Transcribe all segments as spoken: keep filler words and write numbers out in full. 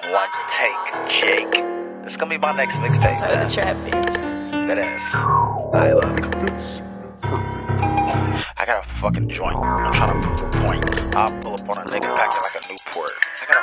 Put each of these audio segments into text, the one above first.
One Take Jake. This is gonna be my next mixtape. Outside of the trap bitch. That ass. I look. I got a fucking joint. I'm trying to prove a point. I'll pull up on a nigga packing like a Newport. I got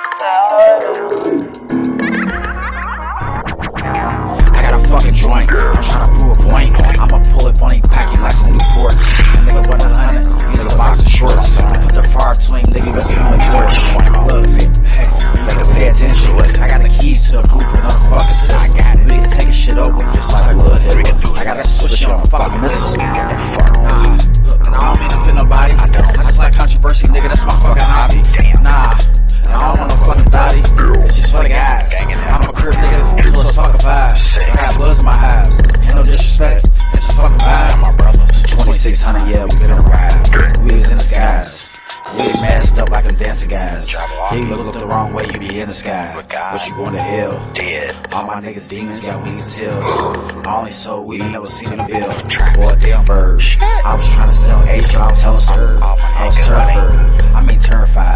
a I got a fucking joint. I'm trying to prove a point. I'ma pull up on him packing like some Newport. That niggas run a hundred. You niggas boxing shorts. Put the far twin, nigga, let's get on the torch. Look, hey, you better pay attention. I got the keys to the group and motherfuckers. I got it. We can take shit over just like a little hit. I got that switch on fucking missiles. Nah, look, and I don't mean to offend nobody. I just like controversy, nigga, that's my fucking hobby. Nah, and I don't want no fucking thotty. It's just for the guys. I'm a crib nigga, so let's talk a vibe. I got bloods in my eyes. Ain't no disrespect, it's a fucking vibe. twenty-six hundred, yeah, we been on a ride. We was in the skies. We ain't masked up like them dancing guys. Yeah, you look up the wrong way, you be in the sky. But you going to hell. Dead. All my niggas demons got wings and tails. I only sold weed, never seen a bill. Or a damn bird. I was trying to sell H, I was hella served. I was terrified. I mean terrified.